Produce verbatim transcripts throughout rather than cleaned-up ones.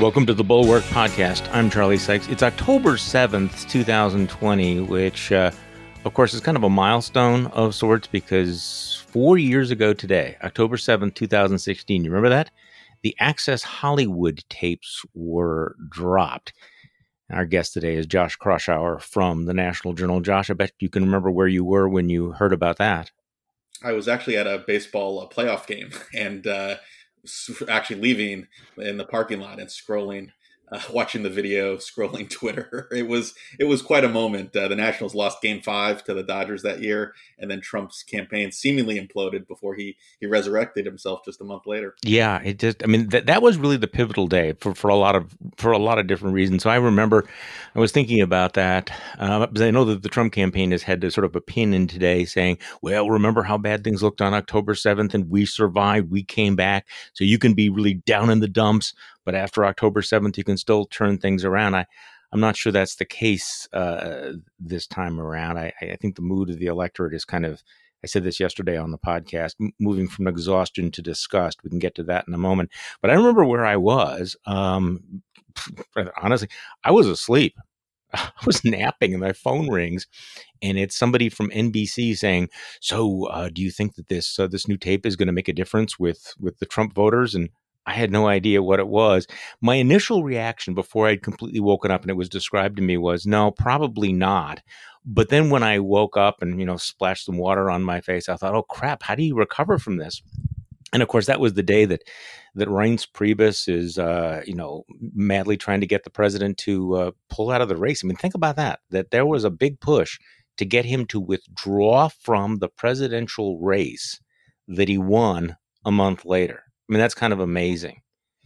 Welcome to the Bulwark Podcast. I'm Charlie Sykes. It's October seventh, twenty twenty, which, uh, of course, is kind of a milestone of sorts because four years ago today, October seventh, twenty sixteen, you remember that? The Access Hollywood tapes were dropped. Our guest today is Josh Kraushaar from the National Journal. Josh, I bet you can remember where you were when you heard about that. I was actually at a baseball playoff game and uh, actually leaving in the parking lot and scrolling, uh, watching the video, scrolling Twitter. It was it was quite a moment. Uh, the Nationals lost Game Five to the Dodgers that year, and then Trump's campaign seemingly imploded before he he resurrected himself just a month later. Yeah, it just I mean that that was really the pivotal day for, for a lot of for a lot of different reasons. So I remember I was thinking about that uh, because I know that the Trump campaign has had to sort of a pin in today saying, well, remember how bad things looked on October seventh and we survived, we came back. So you can be really down in the dumps, but after October seventh, you can still turn things around. I, I'm not sure that's the case uh, this time around. I, I think the mood of the electorate is kind of, I said this yesterday on the podcast, m- moving from exhaustion to disgust. We can get to that in a moment. But I remember where I was. Um, honestly, I was asleep. I was napping and my phone rings and it's somebody from N B C saying, so uh, do you think that this uh, this new tape is going to make a difference with, with the Trump voters? And I had no idea what it was. My initial reaction before I'd completely woken up and it was described to me was, no, probably not. But then when I woke up and, you know, splashed some water on my face, I thought, oh, crap, how do you recover from this? And of course, that was the day that that Reince Priebus is, uh, you know, madly trying to get the president to uh, pull out of the race. I mean, think about that, that there was a big push to get him to withdraw from the presidential race that he won a month later. I mean, that's kind of amazing.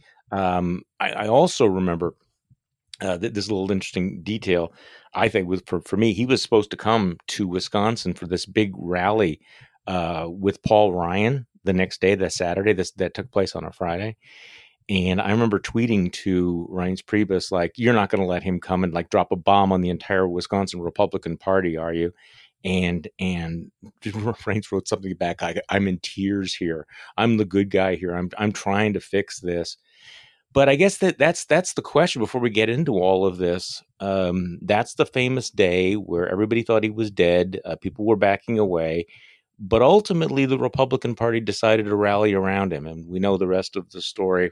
Um, I, I also remember uh, th- this little interesting detail, I think, with for, for me, he was supposed to come to Wisconsin for this big rally uh, with Paul Ryan the next day, the Saturday, this that took place on a Friday. And I remember tweeting to Reince Priebus, like, you're not going to let him come and like drop a bomb on the entire Wisconsin Republican Party, are you? And and Reince wrote something back, like, I'm in tears here. I'm the good guy here. I'm I'm trying to fix this. But I guess that that's that's the question before we get into all of this. Um, that's the famous day where everybody thought he was dead. Uh, people were backing away. But ultimately, the Republican Party decided to rally around him, and we know the rest of the story.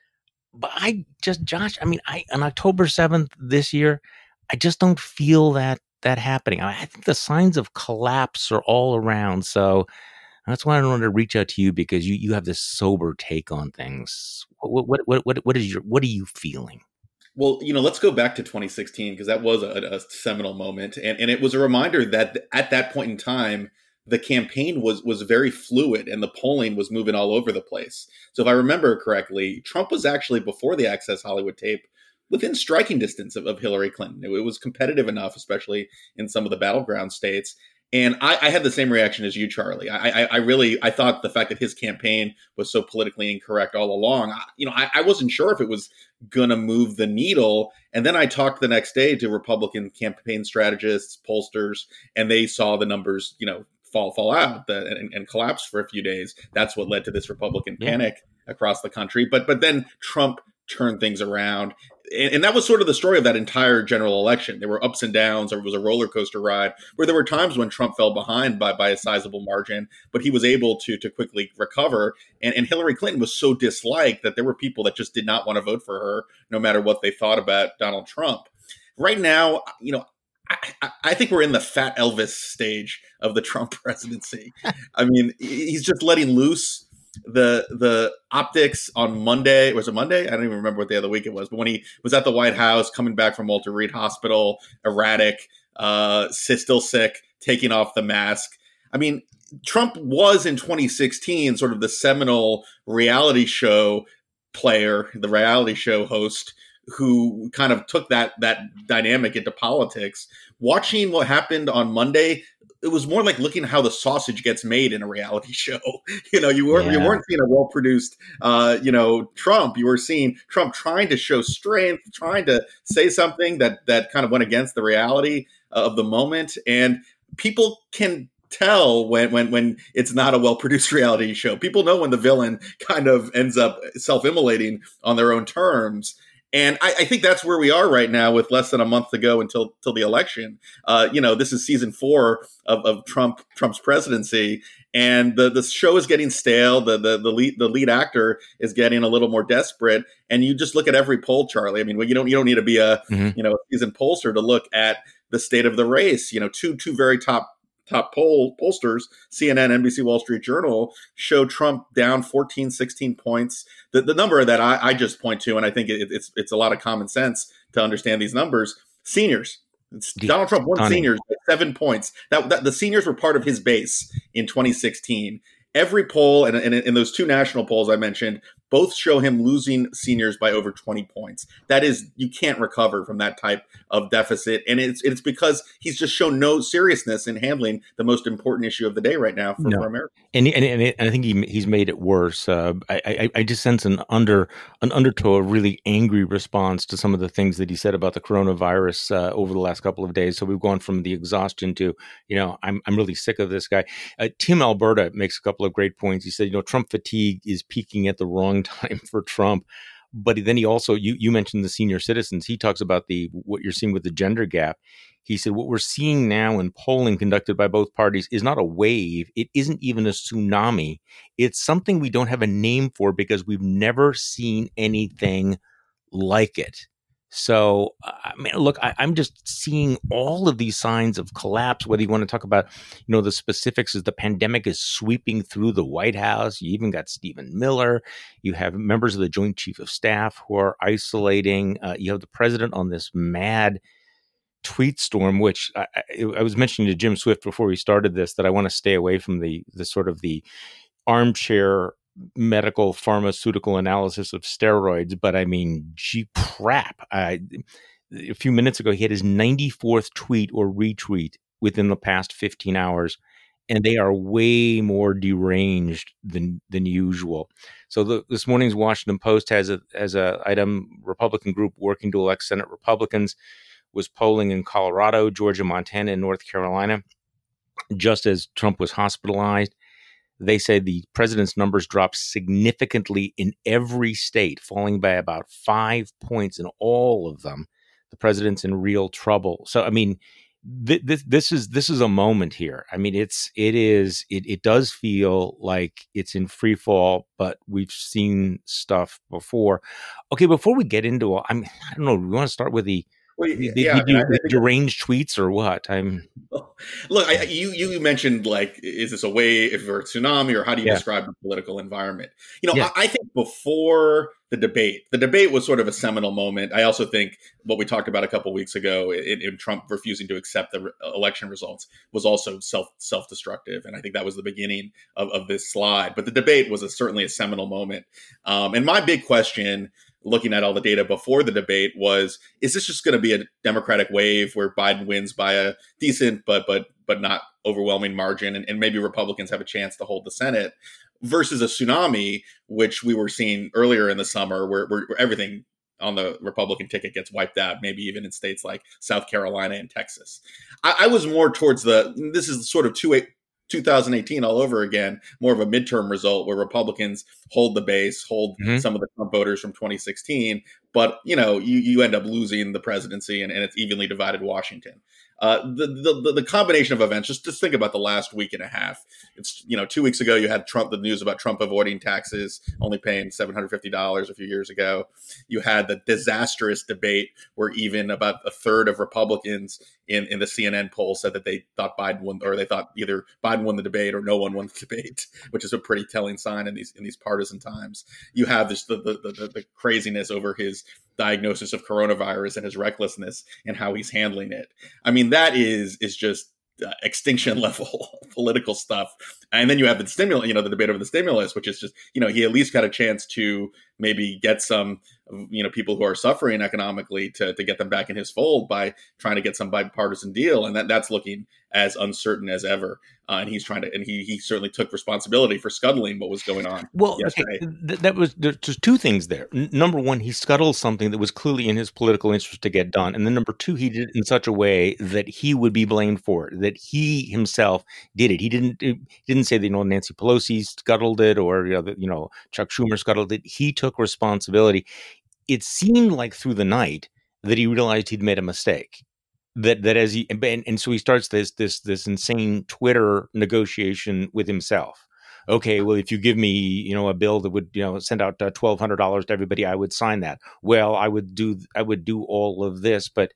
But I just, Josh, I mean, I on October seventh this year, I just don't feel that that happening. I, I think the signs of collapse are all around. So that's why I wanted to reach out to you because you you have this sober take on things. What what what what what is your what are you feeling? Well, you know, let's go back to twenty sixteen because that was a, a seminal moment, and and it was a reminder that at that point in time, the campaign was was very fluid and the polling was moving all over the place. So if I remember correctly, Trump was actually, before the Access Hollywood tape, within striking distance of, of Hillary Clinton. It, it was competitive enough, especially in some of the battleground states. And I, I had the same reaction as you, Charlie. I, I, I really, I thought the fact that his campaign was so politically incorrect all along, I, you know, I, I wasn't sure if it was going to move the needle. And then I talked the next day to Republican campaign strategists, pollsters, and they saw the numbers, you know, fall fall out the, and, and collapse for a few days. That's what led to this Republican Yeah. panic across the country. But but then Trump turned things around. And, and that was sort of the story of that entire general election. There were ups and downs. Or it was a roller coaster ride where there were times when Trump fell behind by, by a sizable margin, but he was able to, to quickly recover. And, and Hillary Clinton was so disliked that there were people that just did not want to vote for her, no matter what they thought about Donald Trump. Right now, you know, I, I think we're in the fat Elvis stage of the Trump presidency. I mean, he's just letting loose. The the optics on Monday, was it Monday? I don't even remember what day of the week it was, but when he was at the White House, coming back from Walter Reed Hospital, erratic, uh, still sick, taking off the mask. I mean, Trump was in twenty sixteen sort of the seminal reality show player, the reality show host who kind of took that that dynamic into politics. Watching what happened on Monday, it was more like looking at how the sausage gets made in a reality show. You know, you weren't yeah. you weren't seeing a well produced, uh, you know, Trump. You were seeing Trump trying to show strength, trying to say something that that kind of went against the reality of the moment, and people can tell when when when it's not a well-produced reality show. People know when the villain kind of ends up self-immolating on their own terms. And I, I think that's where we are right now, with less than a month to go until till the election. Uh, you know, this is season four of, of Trump Trump's presidency, and the, the show is getting stale. The the the lead the lead actor is getting a little more desperate. And you just look at every poll, Charlie. I mean, you don't you don't need to be a Mm-hmm. you know a seasoned pollster to look at the state of the race. You know, two two very top top poll pollsters, C N N, N B C, Wall Street Journal, show Trump down fourteen, sixteen points. The, the number that I, I just point to, and I think it, it's it's a lot of common sense to understand these numbers. Seniors, it's, Donald Trump won Stunning. seniors by seven points. That, that the seniors were part of his base in twenty sixteen. Every poll, and, and in those two national polls I mentioned, both show him losing seniors by over twenty points. That is, you can't recover from that type of deficit. And it's it's because he's just shown no seriousness in handling the most important issue of the day right now for, No. for America. And and, and it, and I think he he's made it worse. Uh, I, I I just sense an under an undertow, a really angry response to some of the things that he said about the coronavirus uh, over the last couple of days. So we've gone from the exhaustion to, you know, I'm I'm really sick of this guy. Uh, Tim Alberta makes a couple of great points. He said, you know, Trump fatigue is peaking at the wrong time for Trump. But then he also, you you mentioned the senior citizens. He talks about the what you're seeing with the gender gap. He said, what we're seeing now in polling conducted by both parties is not a wave. It isn't even a tsunami. It's something we don't have a name for because we've never seen anything like it. So, I mean, look, I, I'm just seeing all of these signs of collapse, whether you want to talk about, you know, the specifics as the pandemic is sweeping through the White House. You even got Stephen Miller. You have members of the Joint Chief of Staff who are isolating. Uh, you have the president on this mad tweet storm, which I, I was mentioning to Jim Swift before we started this, that I want to stay away from the the sort of the armchair medical pharmaceutical analysis of steroids. But I mean, gee, crap. I, a few minutes ago, he had his ninety-fourth tweet or retweet within the past fifteen hours. And they are way more deranged than than usual. So the, this morning's Washington Post has a as a item, Republican group working to elect Senate Republicans was polling in Colorado, Georgia, Montana, and North Carolina. Just as Trump was hospitalized, they say the president's numbers dropped significantly in every state, falling by about five points in all of them. The president's in real trouble. So, I mean, th- this this is this is a moment here. I mean, it's it is it it does feel like it's in free fall, but we've seen stuff before. Okay, before we get into, I mean, I don't know. We want to start with the Well, the, yeah, I the, mean, I the think deranged tweets or what? I'm look. I, you you mentioned, like, is this a wave or a tsunami, or how do you Yeah. describe the political environment? You know, Yeah. I, I think before the debate, the debate was sort of a seminal moment. I also think what we talked about a couple weeks ago in, in Trump refusing to accept the re- election results was also self self destructive, and I think that was the beginning of, of this slide. But the debate was a, certainly a seminal moment. Um, and my big question, looking at all the data before the debate, was, is this just going to be a Democratic wave where Biden wins by a decent but but but not overwhelming margin, and, and maybe Republicans have a chance to hold the Senate, versus a tsunami, which we were seeing earlier in the summer, where, where, where everything on the Republican ticket gets wiped out, maybe even in states like South Carolina and Texas. I, I was more towards the, this is sort of two, two thousand eighteen all over again, more of a midterm result where Republicans hold the base, hold Mhm. some of the Trump voters from twenty sixteen, but you know, you, you end up losing the presidency, and, and it's evenly divided Washington. Uh, the, the the combination of events, just just think about the last week and a half. It's, you know, two weeks ago you had Trump, the news about Trump avoiding taxes, only paying seven hundred fifty dollars a few years ago. You had the disastrous debate where even about a third of Republicans in, in the C N N poll said that they thought Biden won, or they thought either Biden won the debate or no one won the debate, which is a pretty telling sign in these in these partisan times. You have this the the, the, the craziness over his diagnosis of coronavirus and his recklessness and how he's handling it. I mean, that is is just uh, extinction level political stuff. And then you have the stimulus, you know, the debate over the stimulus, which is just, you know, he at least got a chance to maybe get some, you know, people who are suffering economically to, to get them back in his fold by trying to get some bipartisan deal. And that that's looking as uncertain as ever. Uh, and he's trying to, and he he certainly took responsibility for scuttling what was going on Well, yesterday. okay, th- that was there's just two things there. N- number one, he scuttled something that was clearly in his political interest to get done, and then number two, he did it in such a way that he would be blamed for it. That he himself did it. He didn't he didn't say that, you know, Nancy Pelosi scuttled it, or, you know, that, you know, Chuck Schumer scuttled it. He took responsibility. it seemed like through the night that he realized he'd made a mistake. That that as he and, and so he starts this this this insane Twitter negotiation with himself. Okay, well, if you give me, you know, a bill that would, you know, send out uh, twelve hundred dollars to everybody, I would sign that. Well, I would do I would do all of this, but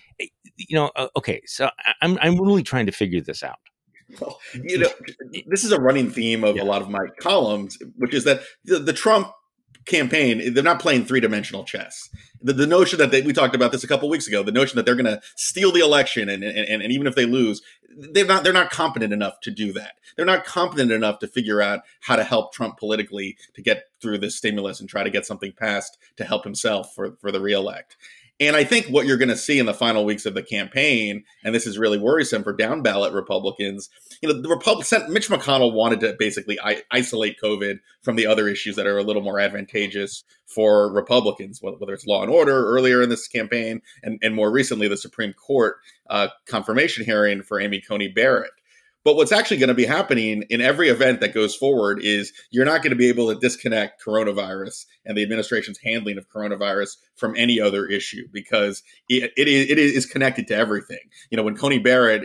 you know, uh, okay, so I- I'm I'm really trying to figure this out. Well, you know, this is a running theme of Yeah. a lot of my columns, which is that the, the Trump campaign, they're not playing three-dimensional chess. The, the notion that they, we talked about this a couple weeks ago, the notion that they're going to steal the election, and, and, and even if they lose, they're not they're not competent enough to do that. They're not competent enough to figure out how to help Trump politically to get through this stimulus and try to get something passed to help himself for, for the reelect. And I think what you're going to see in the final weeks of the campaign, and this is really worrisome for down ballot Republicans, you know, the Republic, Mitch McConnell wanted to basically I- isolate COVID from the other issues that are a little more advantageous for Republicans, whether it's law and order earlier in this campaign, and, and more recently the Supreme Court uh, confirmation hearing for Amy Coney Barrett. But what's actually going to be happening in every event that goes forward is you're not going to be able to disconnect coronavirus and the administration's handling of coronavirus from any other issue, because it, it, is, it is connected to everything. You know, when Coney Barrett,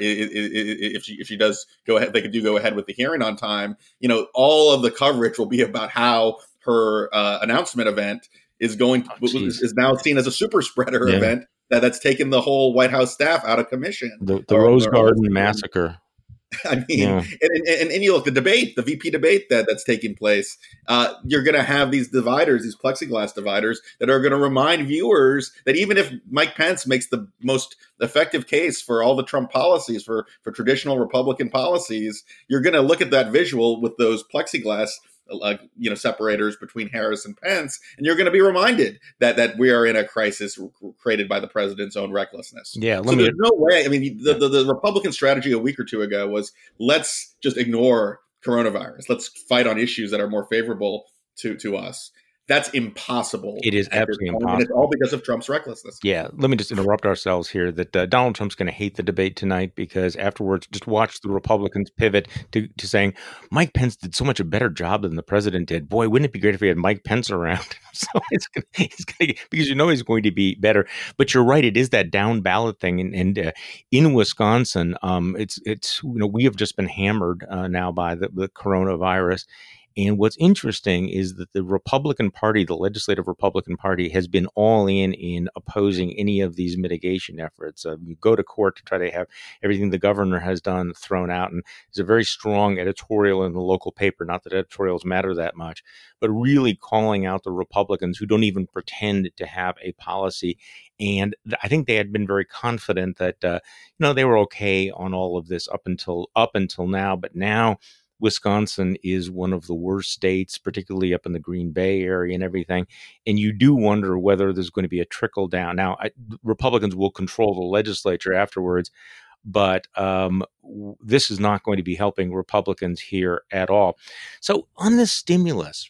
if she, if she does go ahead, they could do go ahead with the hearing on time, you know, all of the coverage will be about how her uh, announcement event is going to, Oh, is, is now seen as a super spreader Yeah. event that, that's taken the whole White House staff out of commission. The, the Or- Rose or- Garden massacre. I mean, Yeah. and, and, and you look, the debate, the V P debate that, that's taking place, uh, you're going to have these dividers, these plexiglass dividers that are going to remind viewers that even if Mike Pence makes the most effective case for all the Trump policies, for, for traditional Republican policies, you're going to look at that visual with those plexiglass Uh, you know, separators between Harris and Pence, and you're going to be reminded that that we are in a crisis created by the president's own recklessness. Yeah, let so me- there's no way. I mean, the, the the Republican strategy a week or two ago was let's just ignore coronavirus. Let's fight on issues that are more favorable to to us. That's impossible. It is at this absolutely point, and it's impossible. all because of Trump's recklessness. Yeah, let me just interrupt ourselves here that uh, Donald Trump's going to hate the debate tonight, because afterwards, just watch the Republicans pivot to, to saying Mike Pence did so much a better job than the president did. Boy, wouldn't it be great if we had Mike Pence around? so it's going it's to, because you know he's going to be better. But you're right, it is that down ballot thing. And, and uh, in Wisconsin, um, it's it's you know we have just been hammered uh, now by the, the coronavirus. And what's interesting is that the Republican Party, the legislative Republican Party, has been all in in opposing any of these mitigation efforts. Uh, you go to court to try to have everything the governor has done thrown out. And there's a very strong editorial in the local paper, not that editorials matter that much, but really calling out the Republicans who don't even pretend to have a policy. And th- I think they had been very confident that, uh, you know, they were okay on all of this up until up until now. But now Wisconsin is one of the worst states, particularly up in the Green Bay area and everything. And you do wonder whether there's going to be a trickle down. Now, I, Republicans will control the legislature afterwards, but um, w- this is not going to be helping Republicans here at all. So on this stimulus,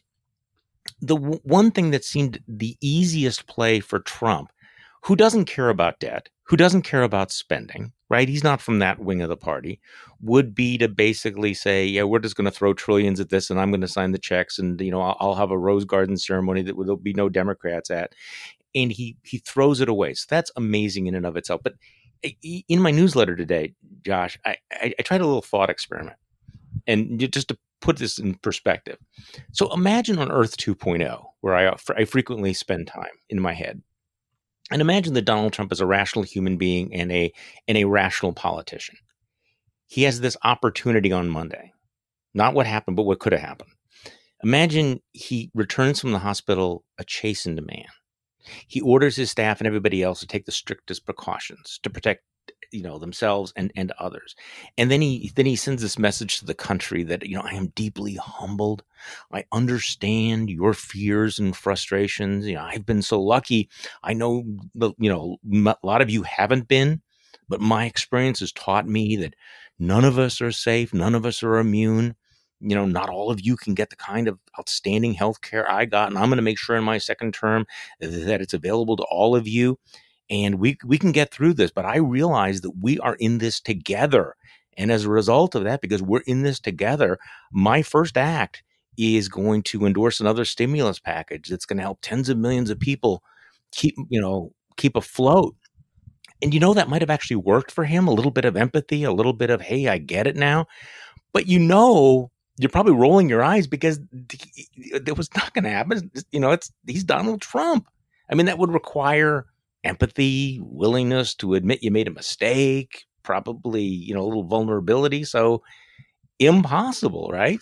the w- one thing that seemed the easiest play for Trump, who doesn't care about debt, who doesn't care about spending, right? He's not from that wing of the party, would be to basically say, yeah, we're just going to throw trillions at this and I'm going to sign the checks and, you know, I'll, I'll have a Rose Garden ceremony that there'll be no Democrats at. And he he throws it away. So that's amazing in and of itself. But in my newsletter today, Josh, I, I, I tried a little thought experiment. And just to put this in perspective. So imagine on Earth two point oh, where I, I frequently spend time in my head. And imagine that Donald Trump is a rational human being and a and a rational politician. He has this opportunity on Monday. Not what happened, but what could have happened. Imagine he returns from the hospital a chastened man. He orders his staff and everybody else to take the strictest precautions to protect, you know, themselves and, and others. And then he then he sends this message to the country that, you know, I am deeply humbled. I understand your fears and frustrations. You know, I've been so lucky. I know, you know, a lot of you haven't been, but my experience has taught me that none of us are safe. None of us are immune. You know, not all of you can get the kind of outstanding health care I got. And I'm going to make sure in my second term that it's available to all of you. And we we can get through this. But I realize that we are in this together. And as a result of that, because we're in this together, my first act is going to endorse another stimulus package that's going to help tens of millions of people keep, you know, keep afloat. And you know, that might have actually worked for him, a little bit of empathy, a little bit of, hey, I get it now. But you know, you're probably rolling your eyes because it was not going to happen. You know, it's he's Donald Trump. I mean, that would require empathy, willingness to admit you made a mistake, probably, you know, a little vulnerability. So impossible, right?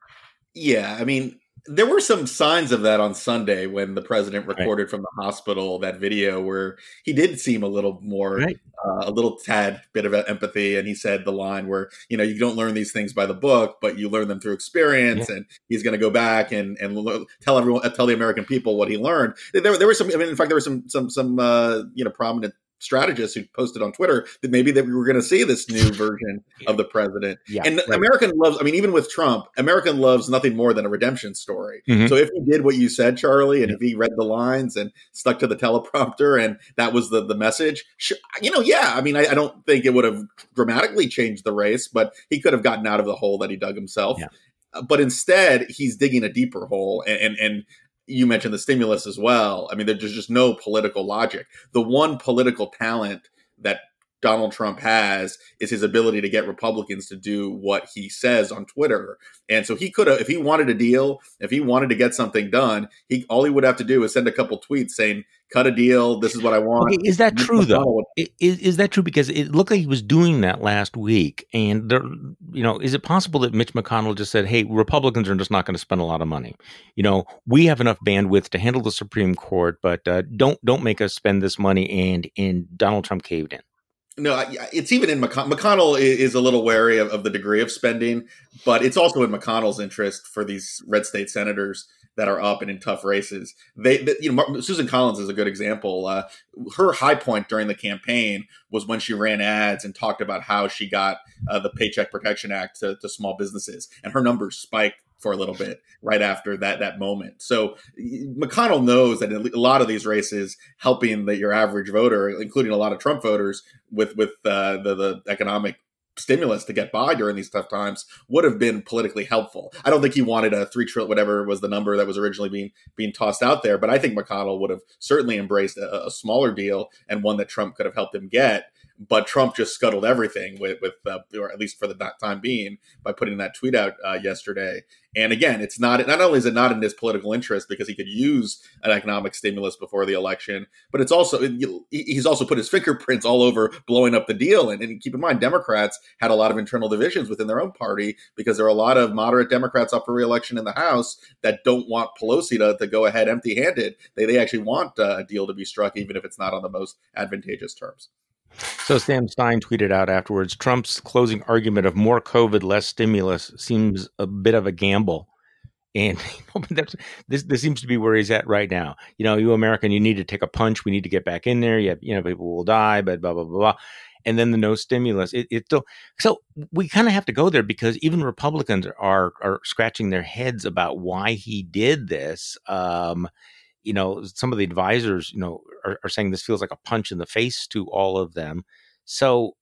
Yeah, I mean, there were some signs of that on Sunday when the president Right. recorded from the hospital that video where he did seem a little more, Right. uh, a little tad bit of empathy. And he said the line where, you know, you don't learn these things by the book, but you learn them through experience. Yeah. And he's going to go back and, and lo- tell everyone, tell the American people what he learned. There, there were some, I mean, in fact, there were some, some, some, uh, you know, prominent strategists who posted on Twitter that maybe that we were going to see this new version of the president. Yeah, and right. American loves, I mean, even with Trump, American loves nothing more than a redemption story. Mhm. So if he did what you said, Charlie, and Yeah. if he read the lines and stuck to the teleprompter and that was the, the message, sh- you know, yeah, I mean, I, I don't think it would have dramatically changed the race, but he could have gotten out of the hole that he dug himself. Yeah. Uh, But instead, he's digging a deeper hole. And, and, and you mentioned the stimulus as well. I mean, there's just no political logic. The one political talent that Donald Trump has is his ability to get Republicans to do what he says on Twitter. And so he could have, if he wanted a deal, if he wanted to get something done, he all he would have to do is send a couple tweets saying, cut a deal, this is what I want. Okay, is that Mitch true though? McConnell would- I- Is, is that true? Because it looked like he was doing that last week, and there, you know, is it possible that Mitch McConnell just said, "Hey, Republicans are just not going to spend a lot of money. You know, we have enough bandwidth to handle the Supreme Court, but uh, don't don't make us spend this money." And and Donald Trump caved in. No, I- it's even in McConnell. McConnell i- is a little wary of, of the degree of spending, but it's also in McConnell's interest for these red state senators that are up and in tough races. They, they you know, Mar- Susan Collins is a good example. Uh, her high point during the campaign was when she ran ads and talked about how she got uh, the Paycheck Protection Act to, to small businesses, and her numbers spiked for a little bit right after that that moment. So McConnell knows that in a lot of these races, helping the, your average voter, including a lot of Trump voters, with with uh, the the economic stimulus to get by during these tough times would have been politically helpful. I don't think he wanted a three trillion, whatever was the number that was originally being being tossed out there, but I think McConnell would have certainly embraced a, a smaller deal and one that Trump could have helped him get. But Trump just scuttled everything with, with uh, or at least for the time being, by putting that tweet out uh, yesterday. And again, it's not not only is it not in his political interest because he could use an economic stimulus before the election, but it's also he's also put his fingerprints all over blowing up the deal. And, and keep in mind, Democrats had a lot of internal divisions within their own party because there are a lot of moderate Democrats up for re-election in the House that don't want Pelosi to, to go ahead empty-handed. They they actually want uh, a deal to be struck, even if it's not on the most advantageous terms. So Sam Stein tweeted out afterwards, Trump's closing argument of more COVID, less stimulus seems a bit of a gamble. And that's, this this seems to be where he's at right now. You know, you American, you need to take a punch. We need to get back in there. You, have, you know, people will die, but blah, blah, blah, blah. And then the no stimulus. It, it still, so we kind of have to go there because even Republicans are are scratching their heads about why he did this. Um, you know, some of the advisors, you know, are, are saying this feels like a punch in the face to all of them. So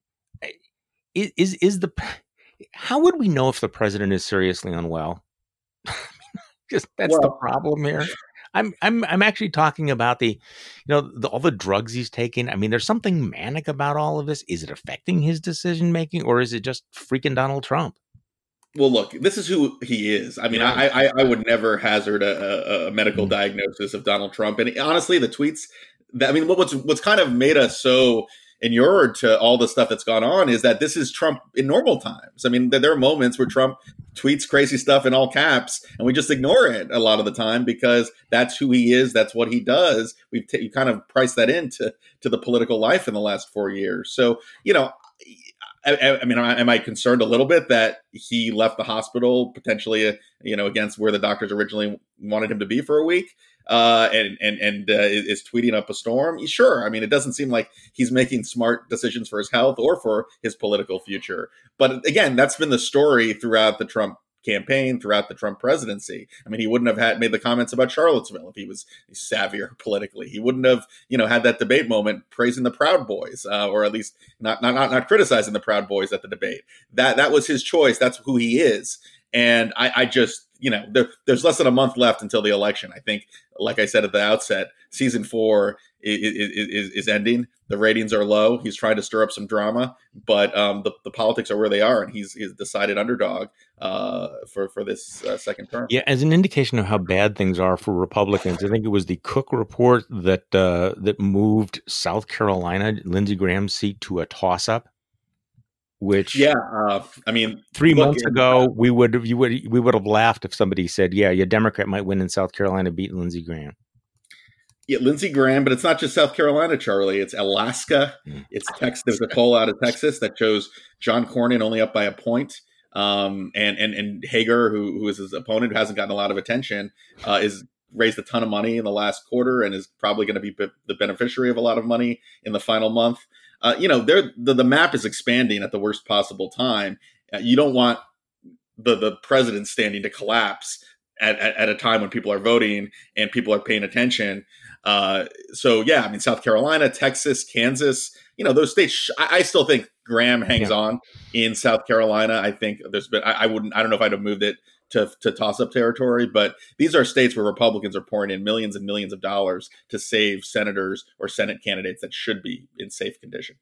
is, is the, how would we know if the president is seriously unwell? Just that's well, the problem here. I'm I'm I'm actually talking about the, you know, the, all the drugs he's taking. I mean, there's something manic about all of this. Is it affecting his decision making, or is it just freaking Donald Trump? Well, look, this is who he is. I mean, yeah. I, I I would never hazard a, a medical mm-hmm. diagnosis of Donald Trump. And honestly, the tweets that, I mean, what's what's kind of made us so inured to all the stuff that's gone on is that this is Trump in normal times. I mean, there are moments where Trump tweets crazy stuff in all caps, and we just ignore it a lot of the time because that's who he is. That's what he does. We've t- you kind of priced that into to the political life in the last four years. So, you know, I, I mean, am I concerned a little bit that he left the hospital potentially, uh, you know, against where the doctors originally wanted him to be for a week, uh, and and and uh, is tweeting up a storm? Sure. I mean, it doesn't seem like he's making smart decisions for his health or for his political future. But again, that's been the story throughout the Trump campaign, throughout the Trump presidency. I mean, he wouldn't have had made the comments about Charlottesville if he was savvier politically. He wouldn't have, you know, had that debate moment praising the Proud Boys, uh, or at least not, not not not criticizing the Proud Boys at the debate. That that was his choice. That's who he is. And I, I just, you know, there, there's less than a month left until the election. I think, like I said at the outset, season four is, is, is ending. The ratings are low. He's trying to stir up some drama, but um, the, the politics are where they are, and he's he's decided underdog uh, for for this uh, second term. Yeah, as an indication of how bad things are for Republicans, I think it was the Cook report that uh, that moved South Carolina, Lindsey Graham's seat, to a toss-up. Which, yeah, uh, I mean, three look, months ago, we would you would we would have laughed if somebody said, "Yeah, your Democrat might win in South Carolina, beat Lindsey Graham." Yeah, Lindsey Graham, but it's not just South Carolina, Charlie. It's Alaska. Mm. It's Texas. There's a poll out of Texas that shows John Cornyn only up by a point. Um, and and and Hager, who who is his opponent, who hasn't gotten a lot of attention, uh, is raised a ton of money in the last quarter and is probably going to be b- the beneficiary of a lot of money in the final month. Uh, you know, the the map is expanding at the worst possible time. Uh, you don't want the the president standing to collapse at, at, at a time when people are voting and people are paying attention. Uh, so yeah, I mean, South Carolina, Texas, Kansas, you know, those states. I, I still think Graham hangs yeah. on in South Carolina. I think there's been. I, I wouldn't. I don't know if I'd have moved it to to toss up territory, but these are states where Republicans are pouring in millions and millions of dollars to save senators or Senate candidates that should be in safe condition.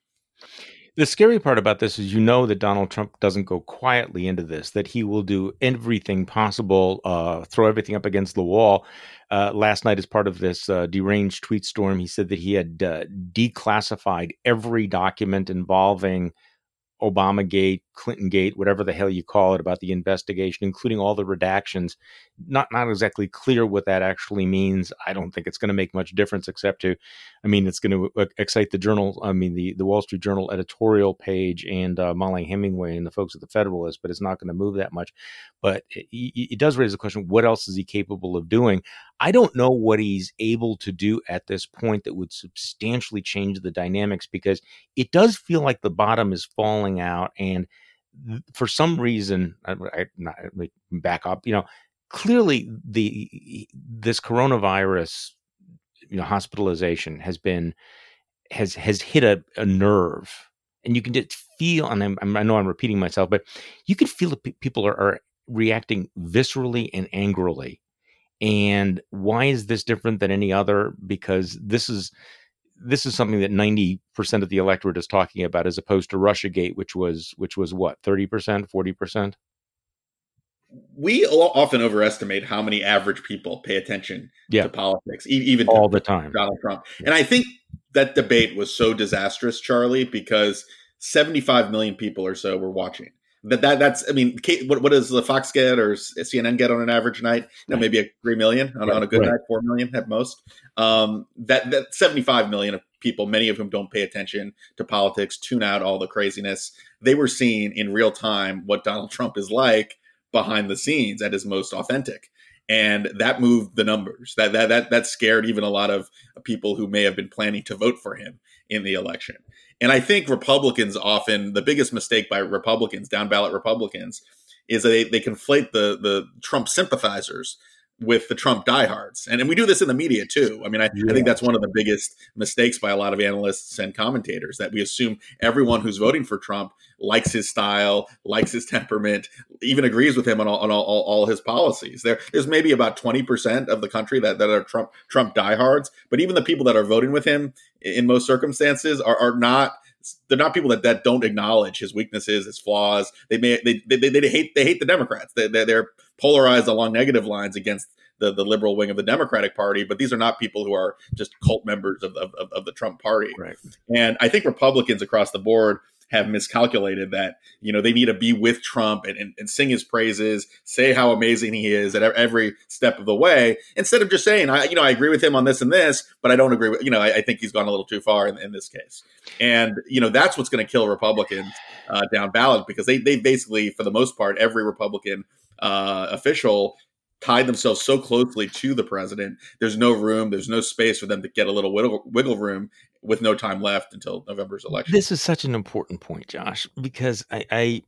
The scary part about this is, you know, that Donald Trump doesn't go quietly into this, that he will do everything possible, uh, throw everything up against the wall. Uh, last night, as part of this uh, deranged tweet storm, he said that he had uh, declassified every document involving Obamagate, Clintongate, whatever the hell you call it, about the investigation, including all the redactions. Not not exactly clear what that actually means. I don't think it's going to make much difference, except to, I mean, it's going to excite the journal, I mean, the, the Wall Street Journal editorial page and uh, Molly Hemingway and the folks at the Federalist, but it's not going to move that much. But it, it does raise the question, what else is he capable of doing? I don't know what he's able to do at this point that would substantially change the dynamics, because it does feel like the bottom is falling out. And th- for some reason, I, I, not, I back up, you know, clearly the this coronavirus, you know, hospitalization has been has has hit a, a nerve, and you can just feel. And I'm, I know I'm repeating myself, but you can feel that people are, are reacting viscerally and angrily. And why is this different than any other? Because this is this is something that ninety percent of the electorate is talking about, as opposed to Russiagate, which was which was what, thirty percent, forty percent? We often overestimate how many average people pay attention yeah. to politics, even all to the time. Donald Trump. Yeah. And I think that debate was so disastrous, Charlie, because seventy-five million people or so were watching. That that that's I mean, what what does the Fox get or C N N get on an average night? You know, maybe a three million on, right, on a good right. night, four million at most. Um, that that seventy-five million of people, many of whom don't pay attention to politics, tune out all the craziness. They were seeing in real time what Donald Trump is like behind the scenes at his most authentic. And that moved the numbers. That that that that scared even a lot of people who may have been planning to vote for him in the election. And I think Republicans often, the biggest mistake by Republicans, down ballot Republicans, is that they, they conflate the the Trump sympathizers with the Trump diehards. And, and we do this in the media too. I mean, I, yeah. I think that's one of the biggest mistakes by a lot of analysts and commentators, that we assume everyone who's voting for Trump likes his style, likes his temperament, even agrees with him on all, on all, all, all his policies. There, there's maybe about twenty percent of the country that, that are Trump Trump diehards, but even the people that are voting with him in most circumstances are, are not they're not people that, that don't acknowledge his weaknesses, his flaws. They may they they, they, they hate they hate the Democrats. They, they they're polarized along negative lines against the, the liberal wing of the Democratic Party. But these are not people who are just cult members of of, of the Trump party. Right. And I think Republicans across the board have miscalculated that, you know, they need to be with Trump and, and, and sing his praises, say how amazing he is at every step of the way, instead of just saying, I, you know, I agree with him on this and this, but I don't agree with, you know, I, I think he's gone a little too far in, in this case. And, you know, that's what's going to kill Republicans uh, down ballot, because they, they basically, for the most part, every Republican uh, official tied themselves so closely to the president. There's no room. There's no space for them to get a little wiggle, wiggle room with no time left until November's election. This is such an important point, Josh, because I I,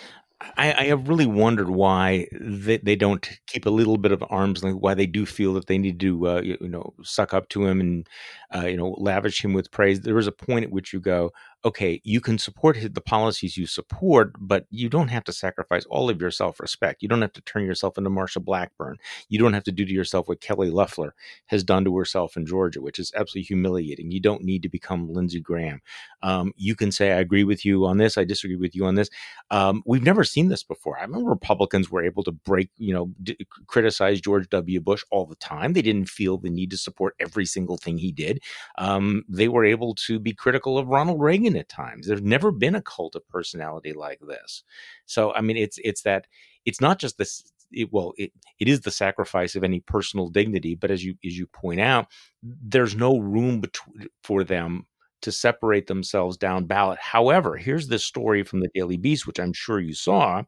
I, I have really wondered why they, they don't keep a little bit of arm's length, why they do feel that they need to, uh, you, you know, suck up to him and, uh, you know, lavish him with praise. There is a point at which you go, okay, you can support the policies you support, but you don't have to sacrifice all of your self-respect. You don't have to turn yourself into Marsha Blackburn. You don't have to do to yourself what Kelly Loeffler has done to herself in Georgia, which is absolutely humiliating. You don't need to become Lindsey Graham. Um, you can say, I agree with you on this. I disagree with you on this. Um, we've never seen this before. I remember Republicans were able to break, you know, d- criticize George W. Bush all the time. They didn't feel the need to support every single thing he did. Um, they were able to be critical of Ronald Reagan at times. There's never been a cult of personality like this. So, I mean, it's it's that it's not just this. It, well, it, it is the sacrifice of any personal dignity, but as you as you point out, there's no room between, for them to separate themselves down ballot. However, here's this story from the Daily Beast, which I'm sure you saw,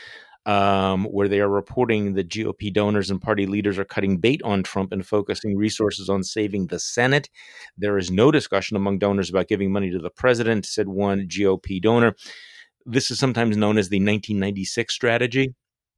um, where they are reporting that G O P donors and party leaders are cutting bait on Trump and focusing resources on saving the Senate. There is no discussion among donors about giving money to the president, said one G O P donor. This is sometimes known as the nineteen ninety-six strategy,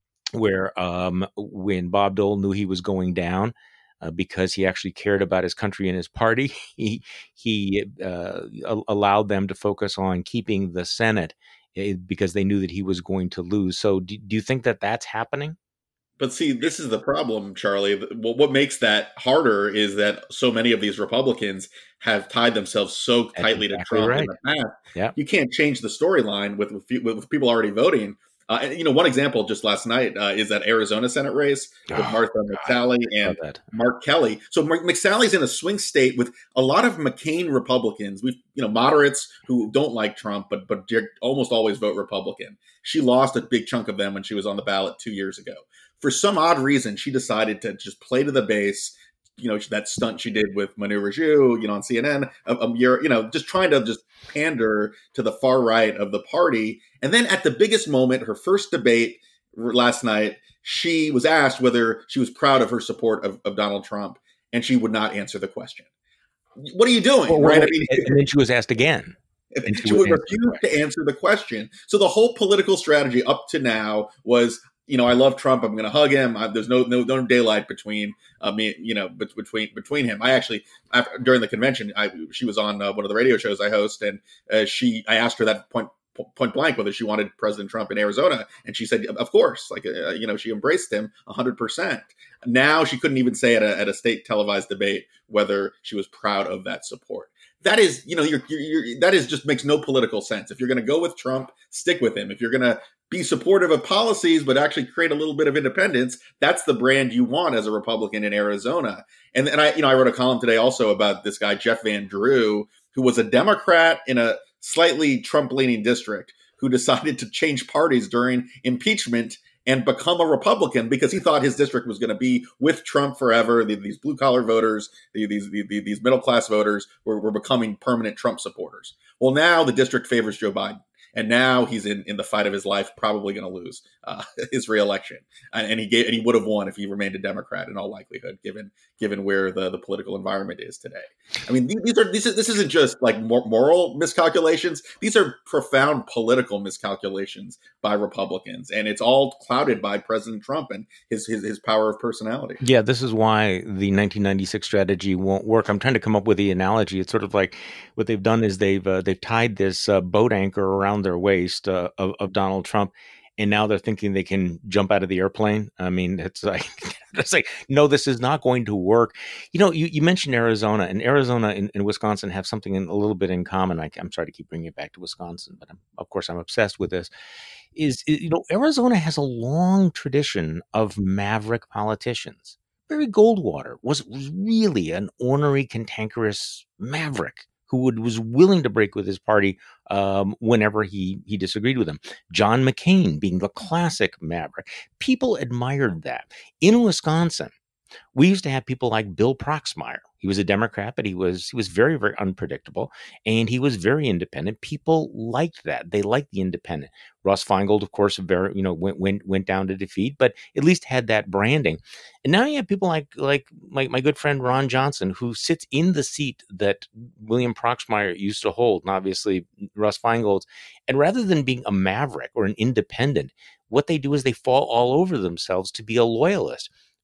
where um, when Bob Dole knew he was going down, uh, because he actually cared about his country and his party, he he uh, a- allowed them to focus on keeping the Senate, eh, because they knew that he was going to lose. So, do, do you think that that's happening? But see, this is the problem, Charlie. What what makes that harder is that so many of these Republicans have tied themselves so That's tightly to exactly Trump in right. the past. Yeah. You can't change the storyline with, with with people already voting. Uh, and, you know, one example just last night uh, is that Arizona Senate race with Oh, Martha God, McSally I saw and that. Mark Kelly. So Mark McSally's in a swing state with a lot of McCain Republicans. We've you know moderates who don't like Trump, but but almost always vote Republican. She lost a big chunk of them when she was on the ballot two years ago. For some odd reason, she decided to just play to the base. You know, that stunt she did with Manu Raju, you know, on C N N a, a year, you know, just trying to just pander to the far right of the party. And then at the biggest moment, her first debate last night, she was asked whether she was proud of her support of, of Donald Trump, and she would not answer the question. What are you doing, Well, well, right? I wait, mean, and then she was asked again, and she she would would answer the refuse question. to answer the question. So the whole political strategy up to now was, you know, I love Trump. I'm going to hug him. I, there's no, no no daylight between uh, me, you know, between between him. I actually after, during the convention, I, she was on uh, one of the radio shows I host, and uh, she I asked her that point point blank whether she wanted President Trump in Arizona, and she said, of course. Like uh, you know, she embraced him one hundred percent. Now she couldn't even say at a, at a state televised debate whether she was proud of that support. That is, you know, you're, you're, you're, that is just makes no political sense. If you're going to go with Trump, stick with him. If you're going to be supportive of policies, but actually create a little bit of independence, that's the brand you want as a Republican in Arizona. And, and I, you know, I wrote a column today also about this guy, Jeff Van Drew, who was a Democrat in a slightly Trump-leaning district, who decided to change parties during impeachment and become a Republican because he thought his district was going to be with Trump forever. These blue collar voters, these these middle class voters were, were becoming permanent Trump supporters. Well, now the district favors Joe Biden. And now he's in, in the fight of his life, probably going to lose uh, his reelection, and, and he gave, and he would have won if he remained a Democrat in all likelihood, given given where the, the political environment is today. I mean, these are these, this isn't just like moral miscalculations; these are profound political miscalculations by Republicans, and it's all clouded by President Trump and his his, his power of personality. Yeah, this is why the nineteen ninety-six strategy won't work. I'm trying to come up with the analogy. It's sort of like what they've done is they've uh, they've tied this uh, boat anchor around their waist uh, of, of Donald Trump, and now they're thinking they can jump out of the airplane. I mean, it's like it's like no, this is not going to work. You know, you, you mentioned Arizona, and Arizona and, and Wisconsin have something in, a little bit in common. I, I'm sorry to keep bringing it back to Wisconsin, but I'm, of course I'm obsessed with this. Is, is you know, Arizona has a long tradition of maverick politicians. Barry Goldwater was, was really an ornery, cantankerous maverick who would, was willing to break with his party um, whenever he, he disagreed with him. John McCain being the classic maverick. People admired that. In Wisconsin, we used to have people like Bill Proxmire. He was a Democrat, but he was he was very, very unpredictable, and he was very independent. People liked that. They liked the independent. Russ Feingold, of course, very you know went went went down to defeat, but at least had that branding. And now you have people like like my, my good friend Ron Johnson, who sits in the seat that William Proxmire used to hold, and obviously Russ Feingold's. And rather than being a maverick or an independent, what they do is they fall all over themselves to be a loyalist.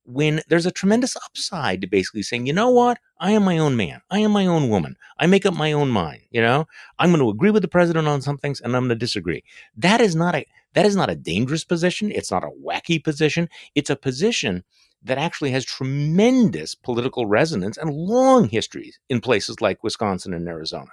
when there's a tremendous upside to basically saying, you know what, I am my own man, I am my own woman, I make up my own mind. You know, I'm going to agree with the president on some things, and I'm going to disagree. That is not a that is not a dangerous position. It's not a wacky position. It's a position that actually has tremendous political resonance and long histories in places like Wisconsin and Arizona.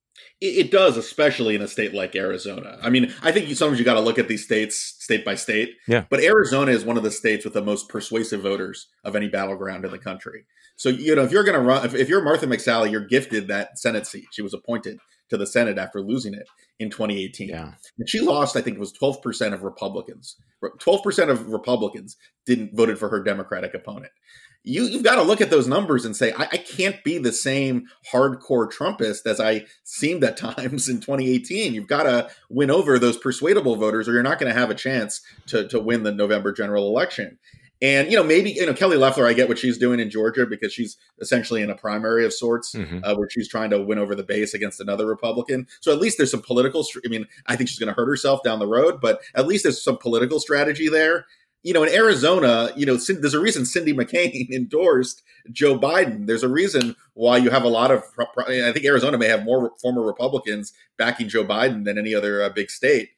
It does, especially in a state like Arizona. I mean, I think you, sometimes you got to look at these states state by state. Yeah. But Arizona is one of the states with the most persuasive voters of any battleground in the country. So, you know, if you're going to run, if, if you're Martha McSally, you're gifted that Senate seat. She was appointed to the Senate after losing it in twenty eighteen. Yeah. And she lost, I think it was twelve percent of Republicans. twelve percent of Republicans didn't voted for her Democratic opponent. You, you've got to look at those numbers and say, I, I can't be the same hardcore Trumpist as I seemed at times in twenty eighteen. You've got to win over those persuadable voters, or you're not going to have a chance to, to win the November general election. And, you know, maybe, you know, Kelly Loeffler, I get what she's doing in Georgia because she's essentially in a primary of sorts, mm-hmm. uh, where she's trying to win over the base against another Republican. So at least there's some political, I mean, I think she's going to hurt herself down the road, but at least there's some political strategy there. You know, in Arizona, you know, there's a reason Cindy McCain endorsed Joe Biden. There's a reason why you have a lot of, I think Arizona may have more former Republicans backing Joe Biden than any other uh, big state.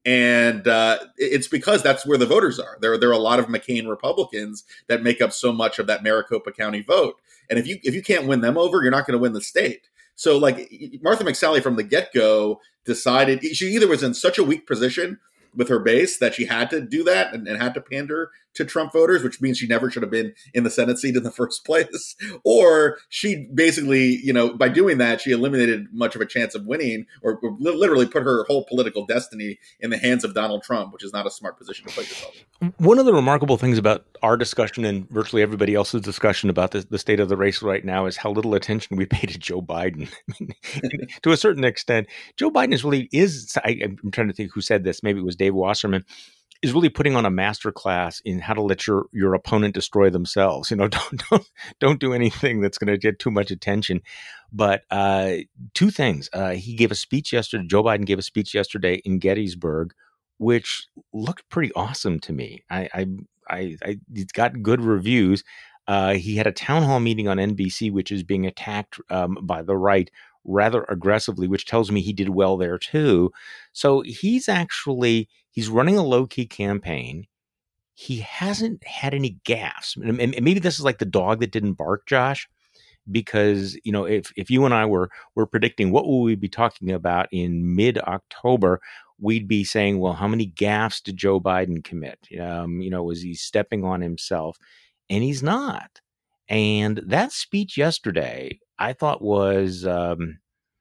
And uh, it's because that's where the voters are. There, there are a lot of McCain Republicans that make up so much of that Maricopa County vote. And if you if you can't win them over, you're not going to win the state. So like Martha McSally from the get-go decided she either was in such a weak position with her base that she had to do that and, and had to pander to Trump voters, which means she never should have been in the Senate seat in the first place. Or she basically, you know, by doing that, she eliminated much of a chance of winning, or, or literally put her whole political destiny in the hands of Donald Trump, which is not a smart position to place yourself in. One of the remarkable things about our discussion and virtually everybody else's discussion about the, the state of the race right now is how little attention we pay to Joe Biden. I mean, to a certain extent, Joe Biden is really is, I, I'm trying to think who said this, maybe it was Dave Wasserman, is really putting on a master class in how to let your, your opponent destroy themselves. You know, don't don't don't do anything that's going to get too much attention. But uh, two things: uh, he gave a speech yesterday. Joe Biden gave a speech yesterday in Gettysburg, which looked pretty awesome to me. I, I, I, I it's got good reviews. Uh, he had a town hall meeting on N B C, which is being attacked um, by the right rather aggressively, which tells me he did well there too. So he's actually, he's running a low-key campaign. He hasn't had any gaffes. And maybe this is like the dog that didn't bark, Josh, because, you know, if, if you and I were, were predicting what will we be talking about in mid-October, we'd be saying, well, how many gaffes did Joe Biden commit? Um, you know, was he stepping on himself? And he's not. And that speech yesterday, I thought was um,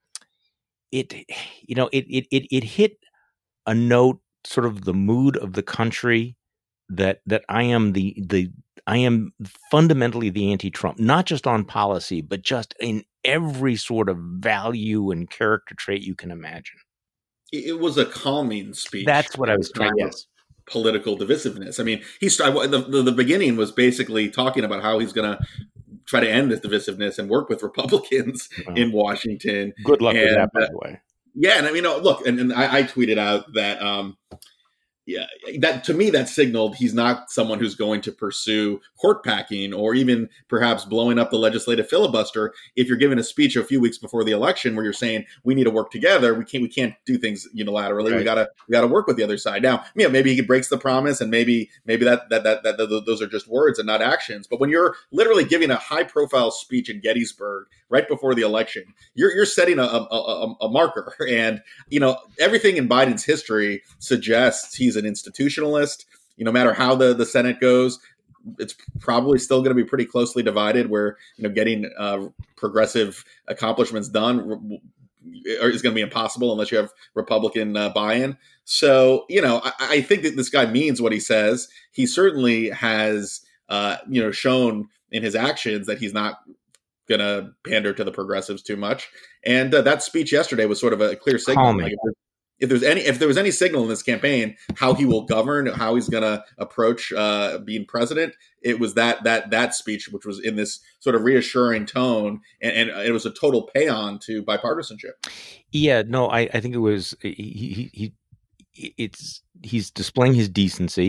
it, you know, it, it it it hit a note, sort of the mood of the country that that I am the the I am fundamentally the anti-Trump, not just on policy, but just in every sort of value and character trait you can imagine. It was a calming speech. That's what I was trying to. Yes. Political divisiveness. I mean, he started, the, the the beginning was basically talking about how he's going to try to end this divisiveness and work with Republicans wow. in Washington. Good luck and, with that, by uh, the way. Yeah, and I mean, look, and, and I, I tweeted out that, um, yeah, that to me that signaled he's not someone who's going to pursue court packing or even perhaps blowing up the legislative filibuster. If you're giving a speech a few weeks before the election where you're saying we need to work together, we can't we can't do things unilaterally. Right. We gotta we gotta work with the other side. Now, you know, maybe he breaks the promise, and maybe maybe that that, that that that those are just words and not actions. But when you're literally giving a high profile speech in Gettysburg right before the election, you're you're setting a a, a, a marker. And you know, everything in Biden's history suggests he's an institutionalist. You know, no matter how the, the Senate goes, it's probably still going to be pretty closely divided, where, you know, getting uh, progressive accomplishments done is going to be impossible unless you have Republican uh, buy-in. So, you know, I, I think that this guy means what he says. He certainly has, uh, you know, shown in his actions that he's not going to pander to the progressives too much. And uh, that speech yesterday was sort of a clear signal. Like, if there's any, if there was any signal in this campaign, how he will govern, how he's going to approach uh, being president, it was that that that speech, which was in this sort of reassuring tone, and, and it was a total pay-on to bipartisanship. Yeah, no, I, I think it was he, he he it's he's displaying his decency.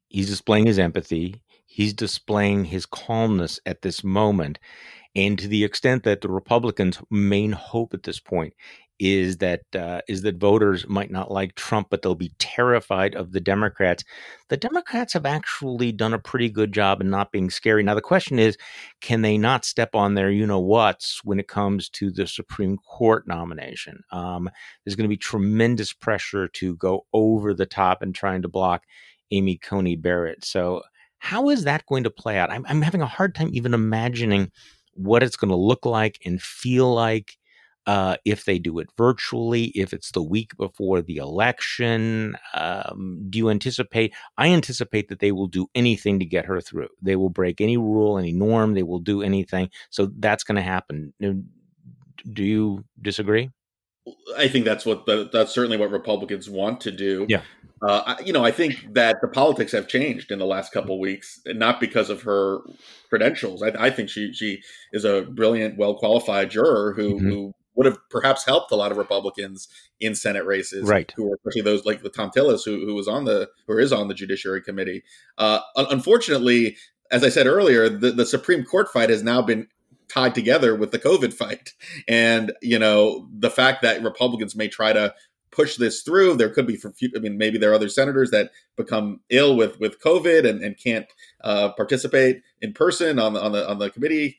He's displaying his empathy. He's displaying his calmness at this moment. And to the extent that the Republicans' main hope at this point is that uh, is that voters might not like Trump, but they'll be terrified of the Democrats. The Democrats have actually done a pretty good job in not being scary. Now, the question is, can they not step on their you-know-whats when it comes to the Supreme Court nomination? Um, there's going to be tremendous pressure to go over the top and trying to block Amy Coney Barrett. So how is that going to play out? I'm, I'm having a hard time even imagining what it's going to look like and feel like uh, if they do it virtually, if it's the week before the election. Um, do you anticipate? I anticipate that they will do anything to get her through. They will break any rule, any norm. They will do anything. So that's going to happen. Do you disagree? I think that's what the, that's certainly what Republicans want to do. Yeah. Uh, I, you know, I think that the politics have changed in the last couple of weeks, and not because of her credentials. I, I think she she is a brilliant, well qualified juror who mm-hmm. who would have perhaps helped a lot of Republicans in Senate races, right? Who were especially those like the Tom Tillis, who who was on the who is on the Judiciary Committee. Uh, unfortunately, as I said earlier, the, the Supreme Court fight has now been tied together with the COVID fight, and you know the fact that Republicans may try to push this through. There could be, for, I mean, maybe there are other senators that become ill with, with COVID and, and can't uh, participate in person on the on the on the committee.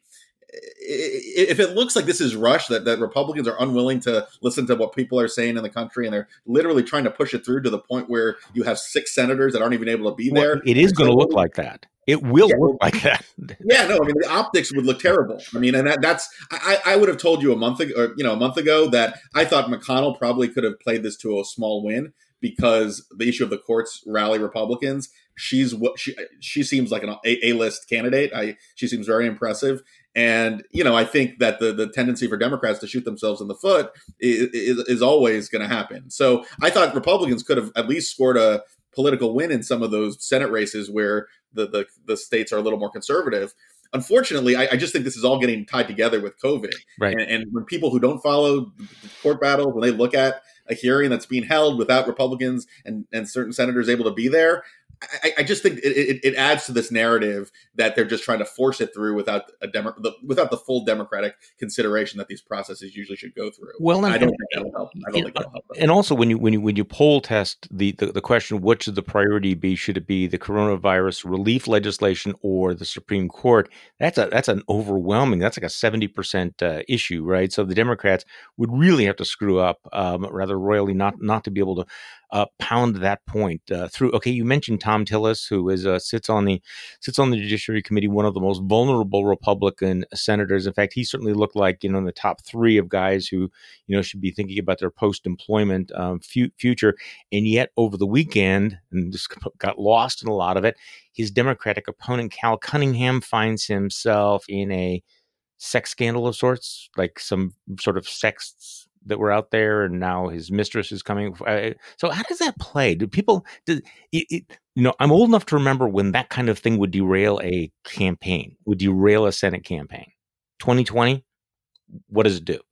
If it looks like this is rushed, that, that Republicans are unwilling to listen to what people are saying in the country, and they're literally trying to push it through to the point where you have six senators that aren't even able to be there. Well, it is going to look like that. It will yeah, look like that. Yeah, no, I mean the optics would look terrible. I mean, and that, that's I, I would have told you a month ago, or, you know, a month ago that I thought McConnell probably could have played this to a small win because the issue of the courts rally Republicans. She's what she she seems like an A list candidate. I she seems very impressive, and you know I think that the the tendency for Democrats to shoot themselves in the foot is is, is always going to happen. So I thought Republicans could have at least scored a political win in some of those Senate races where the the, the states are a little more conservative. Unfortunately, I, I just think this is all getting tied together with COVID. Right. And, and when people who don't follow the court battle, when they look at a hearing that's being held without Republicans and, and certain senators able to be there, I, I just think it, it, it adds to this narrative that they're just trying to force it through without a Demo- the, without the full democratic consideration that these processes usually should go through. Well, I don't and, think that'll help. I don't and, think that'll help. Them. And also, when you when you when you poll test the, the the question, what should the priority be? Should it be the coronavirus relief legislation or the Supreme Court? That's a that's an overwhelming. That's like a seventy percent uh, issue, right? So the Democrats would really have to screw up um, rather royally not not to be able to Uh, pound that point uh, through. Okay, you mentioned Tom Tillis, who is uh, sits on the sits on the Judiciary Committee, one of the most vulnerable Republican senators. In fact, he certainly looked like you know in the top three of guys who you know should be thinking about their post-employment um, fu- future. And yet, over the weekend, and just got lost in a lot of it, his Democratic opponent Cal Cunningham finds himself in a sex scandal of sorts, like some sort of sex that were out there, and now his mistress is coming. So how does that play? Do people, do it, it, you know, I'm old enough to remember when that kind of thing would derail a campaign, would derail a Senate campaign. twenty twenty, what does it do?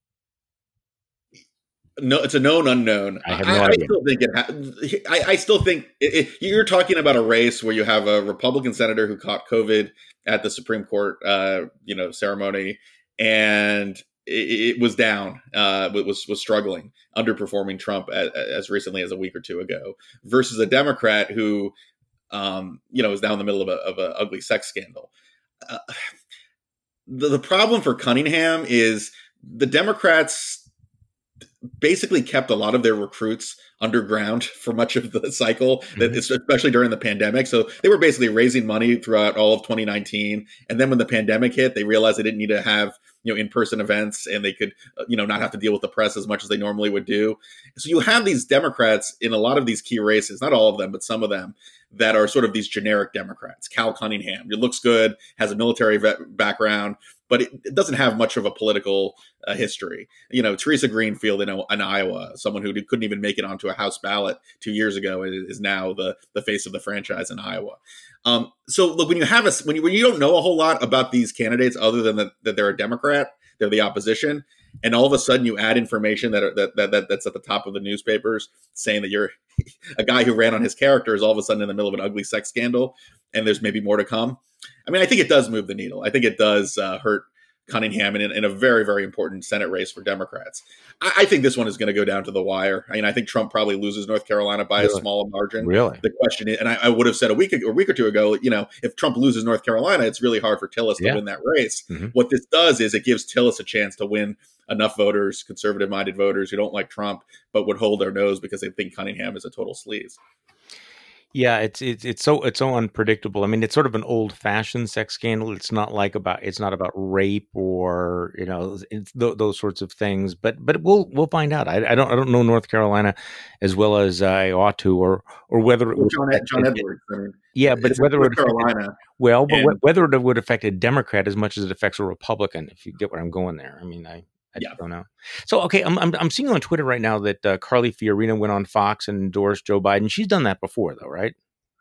No, it's a known unknown. I have no I, idea. I still think it. Ha- I, I still think it, it, you're talking about a race where you have a Republican senator who caught COVID at the Supreme Court, uh, you know, ceremony, and it, it was down. Uh, was was struggling, underperforming Trump as, as recently as a week or two ago, versus a Democrat who, um, you know, is down in the middle of a of an ugly sex scandal. Uh, the, the problem for Cunningham is the Democrats basically kept a lot of their recruits underground for much of the cycle, mm-hmm. especially during the pandemic. So they were basically raising money throughout all of twenty nineteen. And then when the pandemic hit, they realized they didn't need to have, you know, in-person events, and they could, you know, not have to deal with the press as much as they normally would do. So you have these Democrats in a lot of these key races, not all of them, but some of them, that are sort of these generic Democrats. Cal Cunningham, it looks good, has a military vet background, but it, it doesn't have much of a political uh, history. You know, Teresa Greenfield in, in Iowa, someone who couldn't even make it onto a House ballot two years ago, is now the, the face of the franchise in Iowa. Um, so look, when you have a when you when you don't know a whole lot about these candidates other than that, that they're a Democrat, they're the opposition. And all of a sudden, you add information that, are, that, that that that's at the top of the newspapers saying that you're a guy who ran on his character is all of a sudden in the middle of an ugly sex scandal, and there's maybe more to come. I mean, I think it does move the needle. I think it does uh, hurt Cunningham in, in a very, very important Senate race for Democrats. I, I think this one is going to go down to the wire. I mean, I think Trump probably loses North Carolina by Really? a small margin. Really? The question is, and I, I would have said a week ago, a week or two ago, you know, if Trump loses North Carolina, it's really hard for Tillis Yeah. to win that race. Mm-hmm. What this does is it gives Tillis a chance to win enough voters, conservative-minded voters who don't like Trump but would hold their nose because they think Cunningham is a total sleaze. Yeah, it's it's it's so it's so unpredictable. I mean, it's sort of an old-fashioned sex scandal. It's not like about it's not about rape or you know it's th- those sorts of things. But but we'll we'll find out. I, I don't I don't know North Carolina as well as I ought to, or or whether it Well, would John, affect John it- Edwards. I mean, yeah, but it's whether it North would affect it- Carolina. well, but and- wh- whether it would affect a Democrat as much as it affects a Republican, if you get where I'm going there. I mean, I. I Yeah. just don't know. So, okay, I'm, I'm I'm seeing on Twitter right now that uh, Carly Fiorina went on Fox and endorsed Joe Biden. She's done that before, though, right?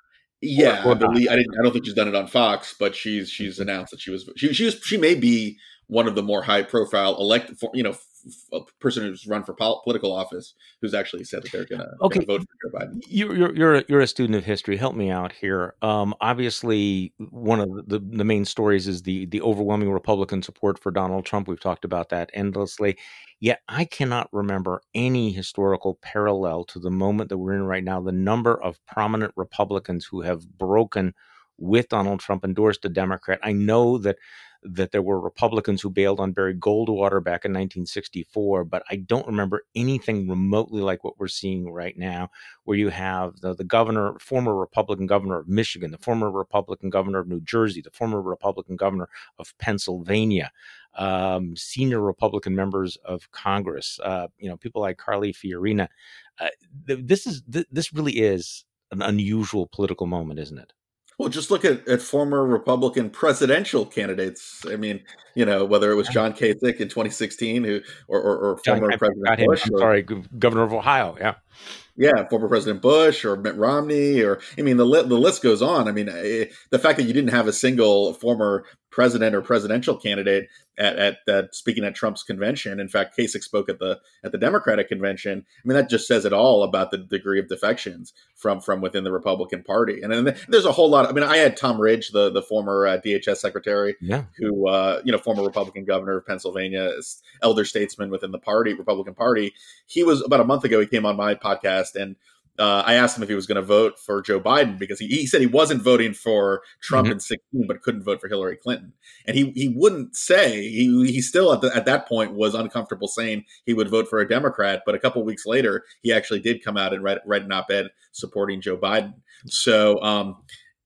Yeah, Or- or I believe I didn't. I don't think she's done it on Fox, but she's she's announced that she was she she was she may be one of the more high profile elect for you know f- f- a person who's run for pol- political office who's actually said that they're gonna, Okay. gonna vote for Joe Biden. You're you're you're a, you're a student of history. Help me out here. Um, obviously, one of the, the main stories is the the overwhelming Republican support for Donald Trump. We've talked about that endlessly. Yet I cannot remember any historical parallel to the moment that we're in right now. The number of prominent Republicans who have broken with Donald Trump, endorsed a Democrat. I know that that there were Republicans who bailed on Barry Goldwater back in nineteen sixty-four, but I don't remember anything remotely like what we're seeing right now, where you have the, the governor, former Republican governor of Michigan, the former Republican governor of New Jersey, the former Republican governor of Pennsylvania, um, senior Republican members of Congress, uh, you know, people like Carly Fiorina. Uh, th- this is th- this really is an unusual political moment, isn't it? Well, just look at, at former Republican presidential candidates. I mean, you know, whether it was John Kasich in twenty sixteen, who or, or, or John, former I President forgot him. Bush, I'm or, sorry, Gov- governor of Ohio. Yeah. yeah, former President Bush or Mitt Romney, or I mean, the li- the list goes on. I mean, eh, the fact that you didn't have a single former president or presidential candidate at, at that speaking at Trump's convention. In fact, Kasich spoke at the at the Democratic convention. I mean, that just says it all about the degree of defections from from within the Republican Party. And then there's a whole lot. I mean, I had Tom Ridge, the the former uh, D H S secretary, Yeah. who uh, you know, former Republican governor of Pennsylvania, elder statesman within the party, Republican Party. He was about a month ago. He came on my podcast and. Uh, I asked him if he was going to vote for Joe Biden because he, he said he wasn't voting for Trump Mhm. in sixteen, but couldn't vote for Hillary Clinton. And he he wouldn't say he he still at, the, at that point was uncomfortable saying he would vote for a Democrat. But a couple weeks later, he actually did come out and write, write an op-ed supporting Joe Biden. So um,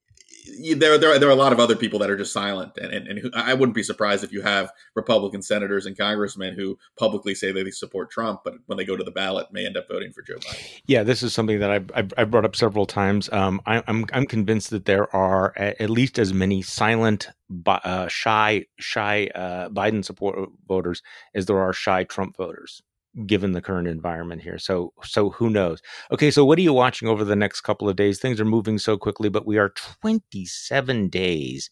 there there there are a lot of other people that are just silent, and and, and who, I wouldn't be surprised if you have Republican senators and congressmen who publicly say that they support Trump, but when they go to the ballot, may end up voting for Joe Biden. Yeah, this is something that I've, I've, I've brought up several times. Um, I, I'm I'm convinced that there are a, at least as many silent, bi- uh, shy, shy uh, Biden support voters as there are shy Trump voters, given the current environment here. So so who knows? Okay, so what are you watching over the next couple of days? Things are moving so quickly, but we are twenty-seven days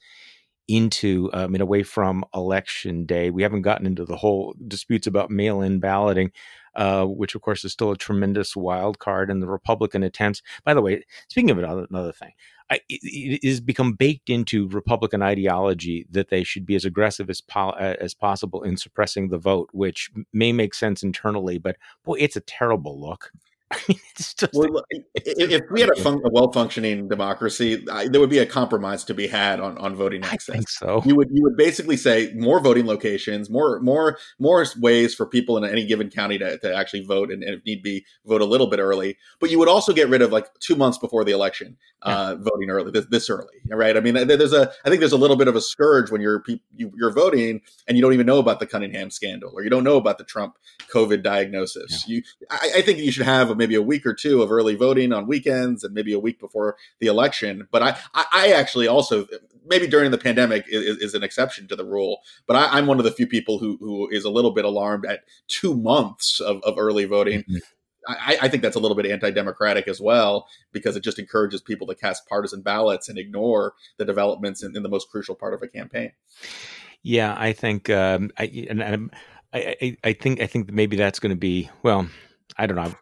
into, um, and away from election day. We haven't gotten into the whole disputes about mail-in balloting, uh, which of course is still a tremendous wild card in the Republican attempts. By the way, speaking of another, another thing, I, it, it has become baked into Republican ideology that they should be as aggressive as po- as possible in suppressing the vote, which may make sense internally, but boy, it's a terrible look. I mean, it's just Well, if, if we had a, fun, a well-functioning democracy, I, there would be a compromise to be had on, on voting I access. think so. You would you would basically say more voting locations, more more more ways for people in any given county to, to actually vote, and, and if need be, vote a little bit early. But you would also get rid of like two months before the election, uh, voting early this, this early, right? I mean, there's a I think there's a little bit of a scourge when you're you, you're voting and you don't even know about the Cunningham scandal or you don't know about the Trump COVID diagnosis. Yeah. You, I, I think you should have maybe a week or two of early voting on weekends and maybe a week before the election. But I, I, I actually also, maybe during the pandemic is, is an exception to the rule, but I, I'm one of the few people who, who is a little bit alarmed at two months of, of early voting. Mm-hmm. I, I think that's a little bit anti-democratic as well, because it just encourages people to cast partisan ballots and ignore the developments in, in the most crucial part of a campaign. Yeah, I think, um, I and, and I, I I think I think that maybe that's going to be well. I don't know.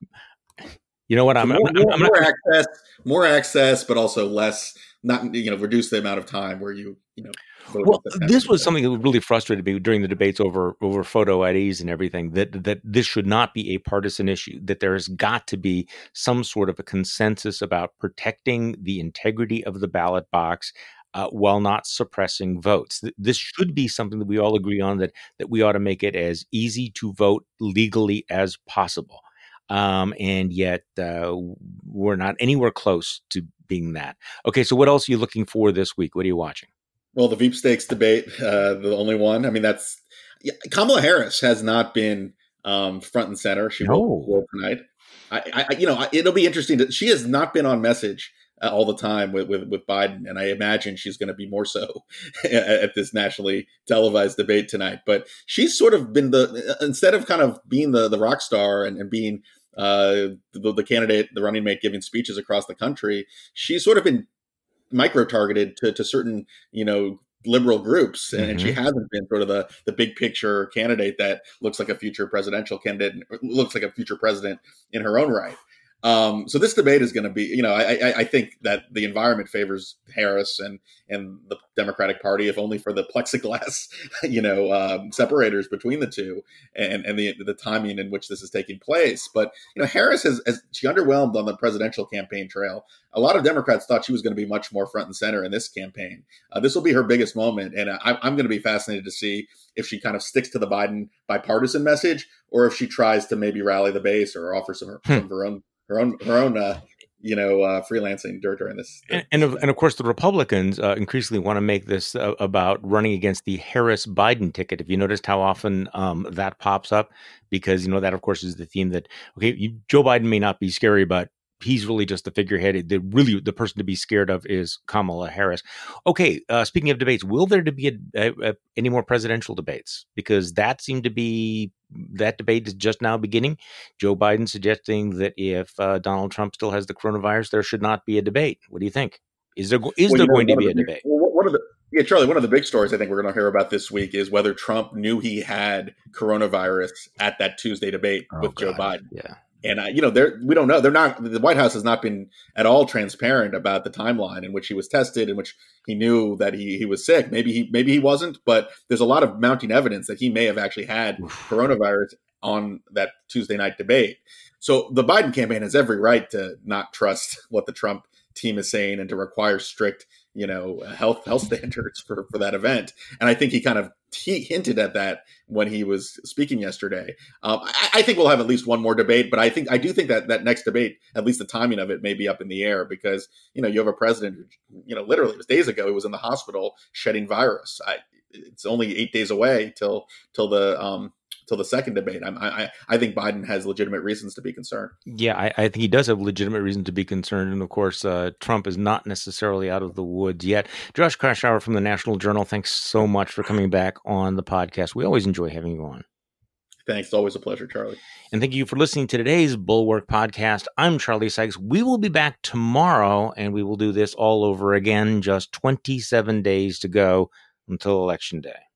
You know what? So I'm I'm more, I'm, more, I'm not. more access, more access, but also less. Not you know, reduce the amount of time where you you know Well, voters have to. this was something that really frustrated me during the debates over over photo I Ds and everything. That that this should not be a partisan issue. That there has got to be some sort of a consensus about protecting the integrity of the ballot box, uh, while not suppressing votes. Th- This should be something that we all agree on. That that we ought to make it as easy to vote legally as possible. Um, and yet uh, we're not anywhere close to being that. Okay, so what else are you looking for this week? What are you watching? Well, the Veep stakes debate, uh, the only one. I mean, that's yeah, Kamala Harris has not been um, front and center. She will, No. will tonight. I, I, you know, it'll be interesting. To, she has not been on message uh, all the time with, with with Biden, and I imagine she's going to be more so at, at this nationally televised debate tonight. But she's sort of been the instead of kind of being the the rock star and, and being uh, the, the candidate, the running mate, giving speeches across the country. She's sort of been micro targeted to, to certain, you know, liberal groups. And, and she Hmm. hasn't been sort of the, the big picture candidate that looks like a future presidential candidate, looks like a future president in her own right. Um, so this debate is going to be, you know, I, I, I think that the environment favors Harris and and the Democratic Party, if only for the plexiglass, you know, um, separators between the two and and the the timing in which this is taking place. But you know, Harris has, has she underwhelmed on the presidential campaign trail. A lot of Democrats thought she was going to be much more front and center in this campaign. Uh, this will be her biggest moment, and I, I'm going to be fascinated to see if she kind of sticks to the Biden bipartisan message, or if she tries to maybe rally the base or offer some some of her own her own her own uh, you know uh, freelancing during, during this, And, this and of event. and of course, the Republicans uh, increasingly want to make this uh, about running against the Harris Biden ticket. If you noticed how often um, that pops up, because you know that, of course, is the theme that okay, you, Joe Biden may not be scary, but he's really just the figurehead. The really the person to be scared of is Kamala Harris. Okay, uh, speaking of debates, will there to be a, a, a, any more presidential debates? Because that seemed to be that debate is just now beginning. Joe Biden suggesting that if uh, Donald Trump still has the coronavirus, there should not be a debate. What do you think? Is there is Well, there you know, going to one of be the a big, debate? well, one of the yeah, Charlie, one of the big stories I think we're going to hear about this week is whether Trump knew he had coronavirus at that Tuesday debate Oh with Joe God, Biden. yeah. And uh, you know, they're we don't know. They're not. The White House has not been at all transparent about the timeline in which he was tested, in which he knew that he he was sick. Maybe he maybe he wasn't, but there's a lot of mounting evidence that he may have actually had Oof. coronavirus on that Tuesday night debate. So the Biden campaign has every right to not trust what the Trump team is saying and to require strict, you know, health health standards for for that event. And I think he kind of he hinted at that when he was speaking yesterday. Um, I, I think we'll have at least one more debate, but I think I do think that that next debate, at least the timing of it, may be up in the air because you know you have a president who, you know, literally it was days ago he was in the hospital shedding virus. I, it's only eight days away till till the um, till the second debate. I'm, I I think Biden has legitimate reasons to be concerned. Yeah, I, I think he does have legitimate reason to be concerned, and of course, uh, Trump is not necessarily out of the woods yet. Josh Kraushaar from the National Journal, thanks so much for coming back on the podcast. We always enjoy having you on. Thanks. It's always a pleasure, Charlie. And thank you for listening to today's Bulwark podcast. I'm Charlie Sykes. We will be back tomorrow, and we will do this all over again. Just twenty-seven days to go until Election Day.